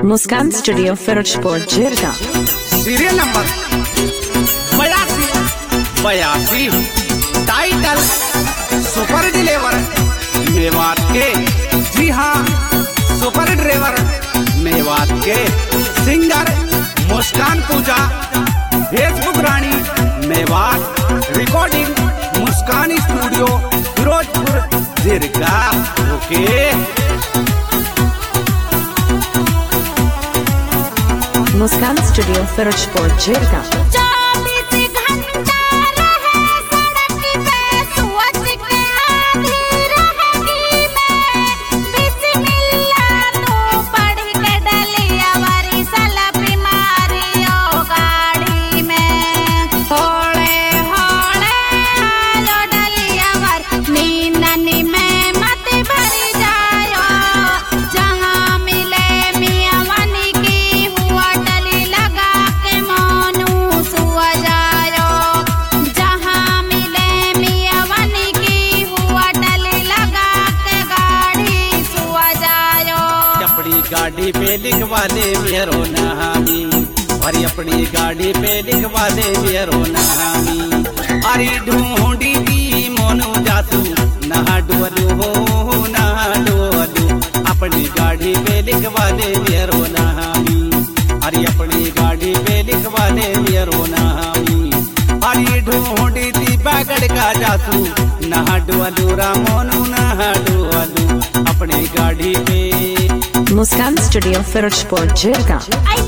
मुस्कान studio Firozpur Jhirka. Serial number 82 title super deliver Mewat के। जी हाँ, सुपर ड्राइवर मेवात के singer Muskan Pooja, Facebook Rani Mewat, recording Muskan studio Firozpur Jhirka. Okay Muskan studio Firozpur Jhirka. गाड़ी पे लिखवा दे मेरो नहामी, और अपनी गाड़ी पे लिखवा दे मेरो नहामी। अरे ढूंढी दी मोनू जासू नहा डोलू हो नहा डोलू, अपनी गाड़ी पे लिखवा दे मेरो नहामी। अरे अपनी गाड़ी पे लिखवा दे मेरो नहामी। अरे ढूंढी दी बागड़ का जासू नहा डोलू रामोनू नहा डोलू, अपनी गाड़ी पे। मुस्कान स्टूडियो फिरोजपुर झिरका।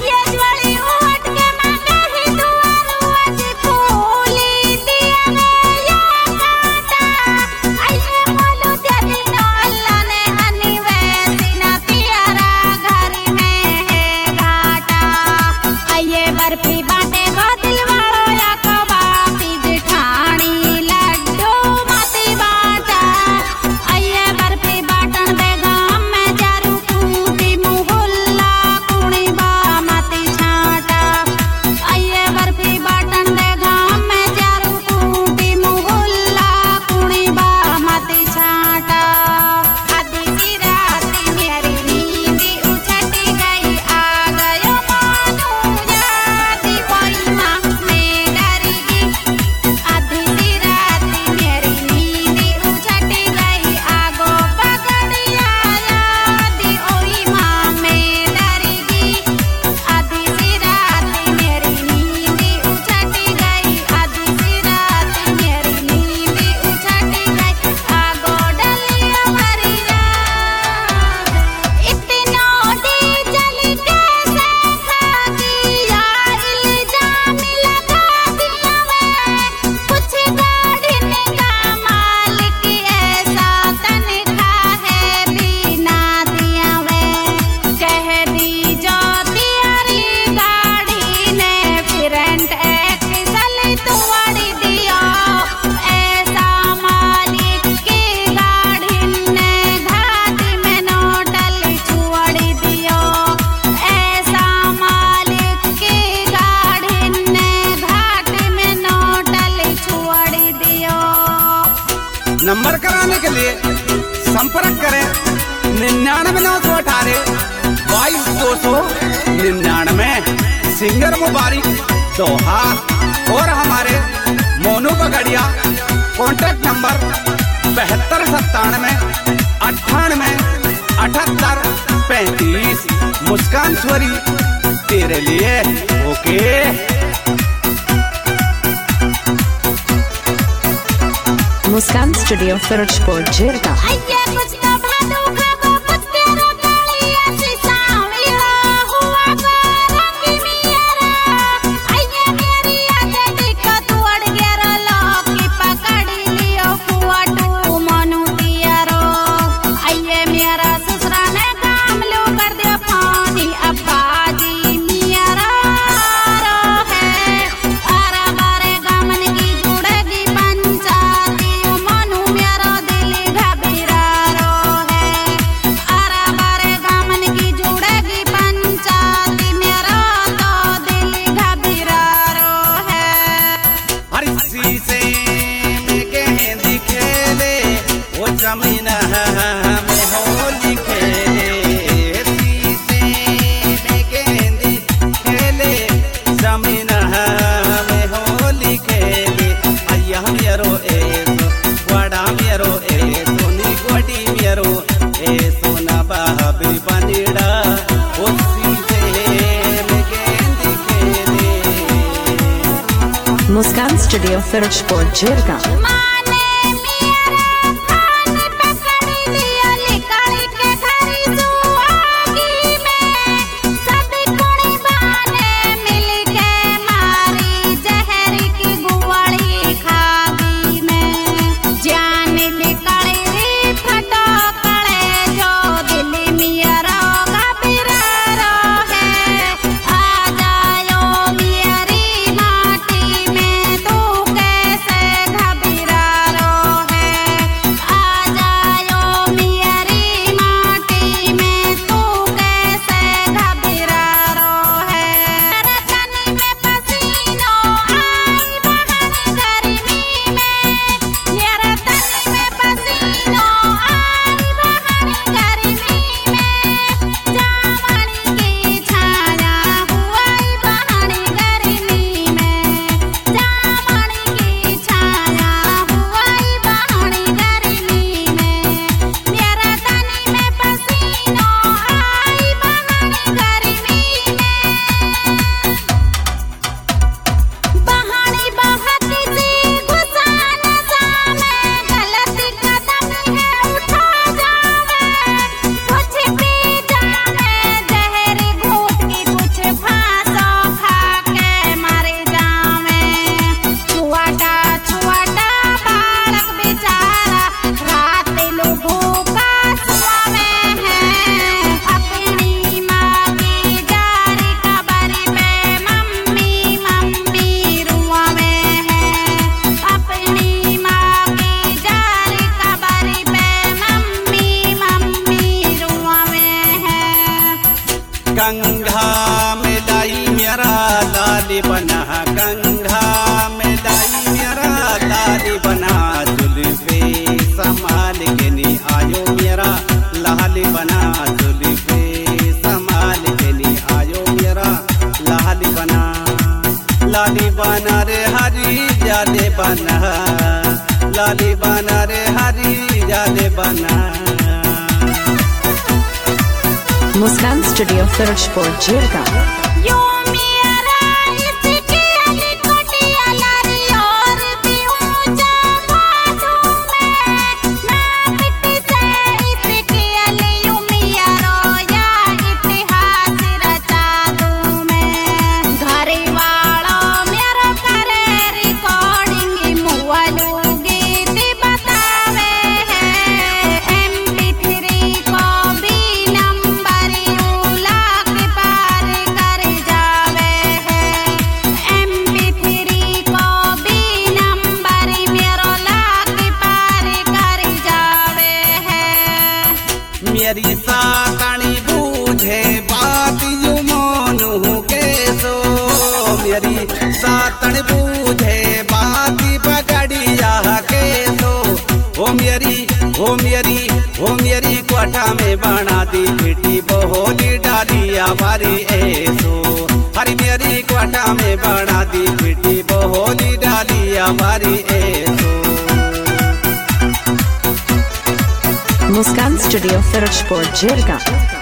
नंबर कराने के लिए संपर्क करें 9998 22 सिंगर मुबारिक दोहा, और हमारे मोनू पगड़िया कॉन्टैक्ट नंबर 7297 98 78 35। मुस्कान स्वरी तेरे लिए। Okay Muskan studio Firozpur Jhirka. घबरा स्टूडियो फिरोजपुर झिरका। गंगा में लाई मेरा लाली बना, गंगा में लाई मेरा लाली बना, जुल्फे संभाल के नी आयो मेरा लाली बना, जुल्फे संभाल के नी आयो मेरा लाली बना। लाली बना रे हरी जाले बना, लाली बना रे हरी जाले बना। मुस्कान स्टूडियो फिरोजपुर झिरका। मेरी साकणी बूझे बात यू मोनू के सो, मेरी सातन बूझे बात पगड़िया के सो। ओ मेरी कोठा में बना दी बेटी बोली डालिया बारी ऐसो। हरी मेरी कोठा में बना दी बेटी बोली डालिया बारी ऐसो। मुस्कान स्टूडियो फिरोजपुर झिरका।